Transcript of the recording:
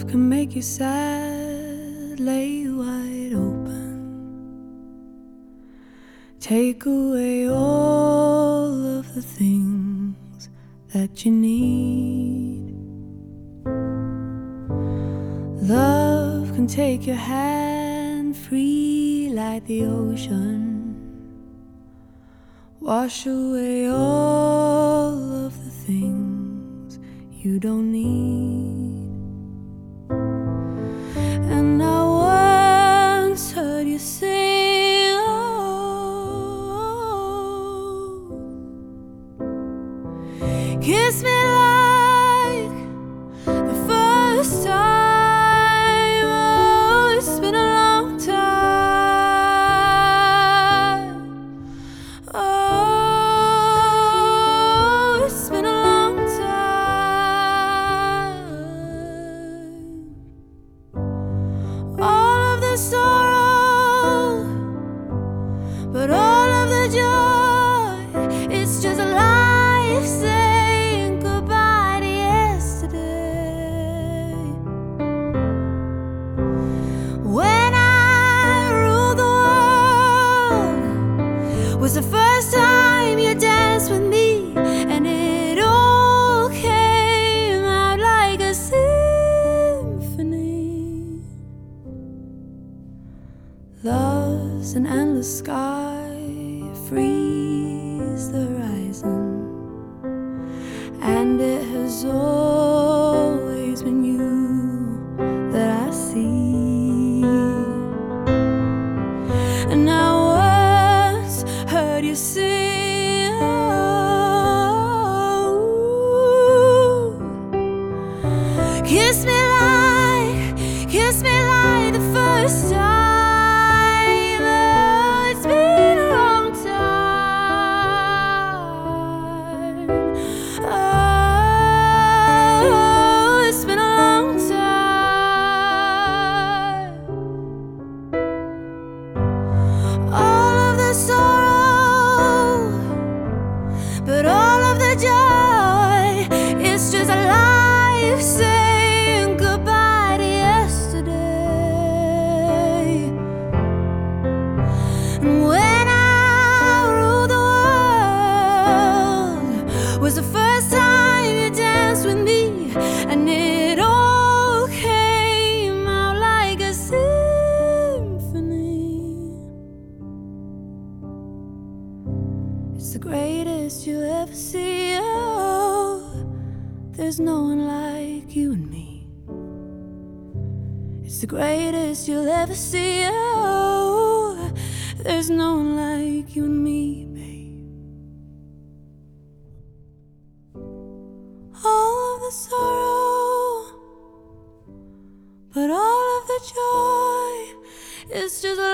Love can make you sad, lay you wide open, take away all of the things that you need. Love can take your hand free like the ocean, wash away all of the things you don't need. And I once heard you sing, oh, kiss me like the first time. Oh, it's been a long time. Oh, it's been a long time. All of the sorrow, but all of the joy, it's just a life saying goodbye to yesterday. When I ruled the world was the first time you danced with me, and it all came out like a symphony. Love's an endless sky, freeze the horizon, and it has always been you that I see. And I once heard you sing, oh, kiss me like the first time. Oh, it's been a long time. Oh, it's been a long time. All of the sorrow, but all of the joy, it's just a life saying goodbye to yesterday. And when I ruled the world was the first time you danced with me, and it all came out like a symphony. It's the greatest you'll ever see. Oh, there's no one like you and me. It's the greatest you'll ever see. Oh, there's no one like you and me, babe. All of the sorrow, but all of the joy, it's just